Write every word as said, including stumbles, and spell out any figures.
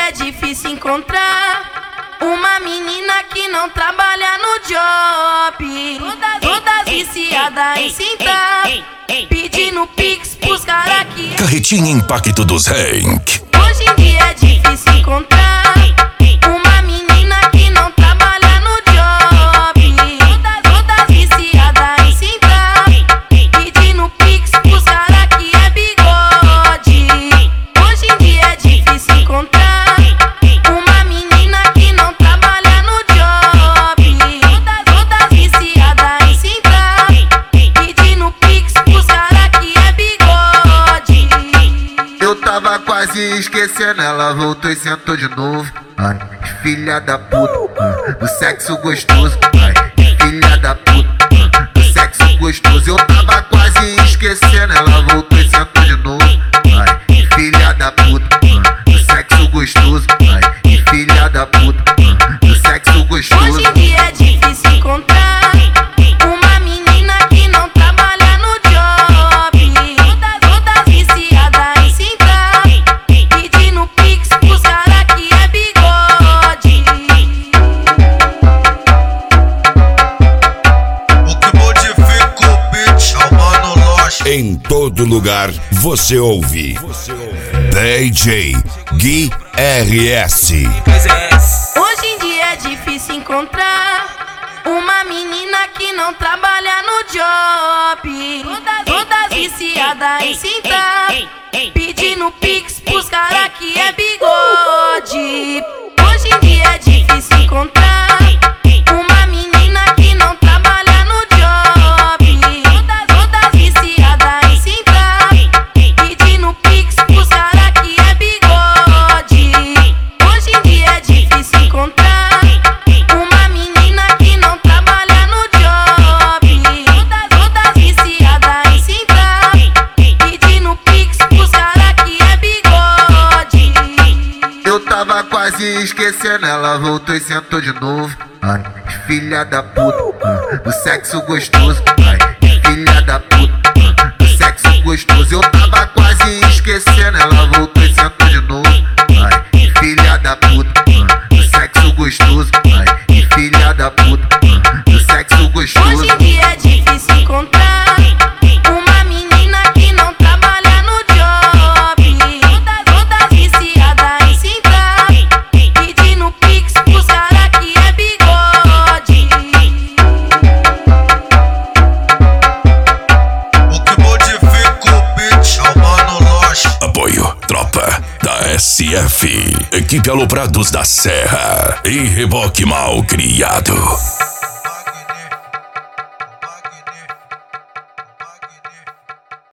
dia é difícil encontrar uma menina que não trabalha no job. Todas, todas viciadas em sentar, pedindo pix pros cara que... Carretinha Impacto dos Hank. Hoje em dia é difícil encontrar uma menina que não trabalha no job. Todas, todas viciadas em sentar, pedindo pix pros cara que é bigode. Hoje em dia é difícil encontrar uma menina que não trabalha no job. Todas, todas viciadas em sentar, pedindo pix pros cara que é bigode. Eu tava quase esquecendo, ela voltou e sentou de novo. Ai, filha da puta, do sexo gostoso. Ai, filha da puta, do sexo gostoso. Eu tava quase esquecendo, ela voltou e sentou de novo. Ai, filha da puta, do sexo gostoso. Ai, filha da puta, do sexo gostoso. Hoje em dia é difícil encontrar uma menina que não trabalha no job. Todas, todas viciadas em sentar, pedindo pix pros cara que é bigode. O que modifica o beat é o Mano Lost. Em todo lugar você ouve D J Gui R S. Hoje em dia é difícil encontrar uma menina que não trabalha no job. Todas, todas viciadas em sentar, pedindo pix pros cara que é bigode. Hoje em dia é difícil encontrar uma menina que não trabalha no job. Todas, todas viciadas em sentar, pedindo pix pros cara que é bigode. Hoje em dia é difícil encontrar uma menina que não trabalha no job. Todas, todas viciadas em sentar, pedindo pix pros cara que é bigode. Eu tava quase esquecendo, ela voltou e sentou de novo. Ai, filha da puta, do sexo gostoso. Ai, filha da puta, do sexo gostoso. Eu tava quase esquecendo, ela voltou e sentou de novo. Ai, filha da puta, do sexo gostoso. Ai, filha da puta, do sexo gostoso. Hoje em dia é difícil encontrar uma menina que não trabalha no job. Todas, todas viciadas em sentar, pedindo pix pros cara que é bigode. O que modifica o beat é o Mano Lost. Apoio Tropa da S F. Equipe Aloprados da Serra e Reboque Mal Criado.